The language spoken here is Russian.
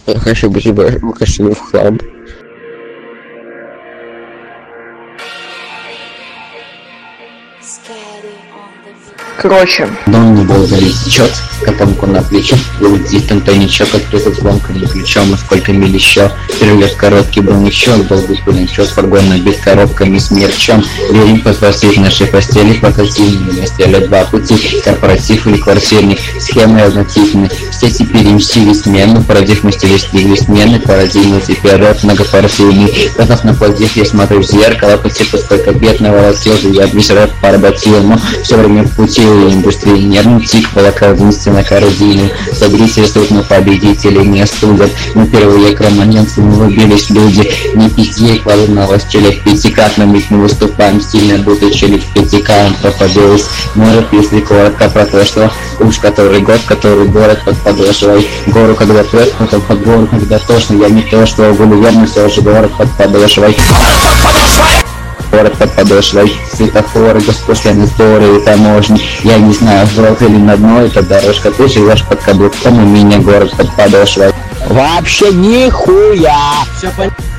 Хочу быть кошелек в хлам. Короче. Дом не был залечет, котомку на плечо, лудит тоничок, открытый звонко не плечом, и сколько миль еще, перелет короткий бронещок, был беспыльничок, фургон набит коробками с мерчом, верим посвосить нашей постели, покатили на стеле два пути, корпоратив или квартирник, схемы однотипны, все теперь им стили смену, породив мы стили смены, породили теперь рот многопартийный, готов на плодив, я смотрю в зеркало, по типу сколько бед наворотил, я весь рот поработил, но все время в пути индустрии нервный тик, волока единственно корзину. Соберите суд, но победители не остудят. Мы первые кроманенцы, не выбились люди. Не пизди, кладу на вас челик в пятикратном, ведь мы выступаем стильно, будто челик в пятикратном проходилось. Может, если коротко про то, что уж который год, который город под подошвой. Гору когда трет, потом под гору когда тошно. Я не то, что буду верно, все же город под подошвой. Город под подошвой, светофоры, госпошлины, сборы и таможни. Я не знаю, в рот или на дно эта дорожка. Ты живешь под каблуком, у меня город под подошвой. Вообще нихуя! Все понятно.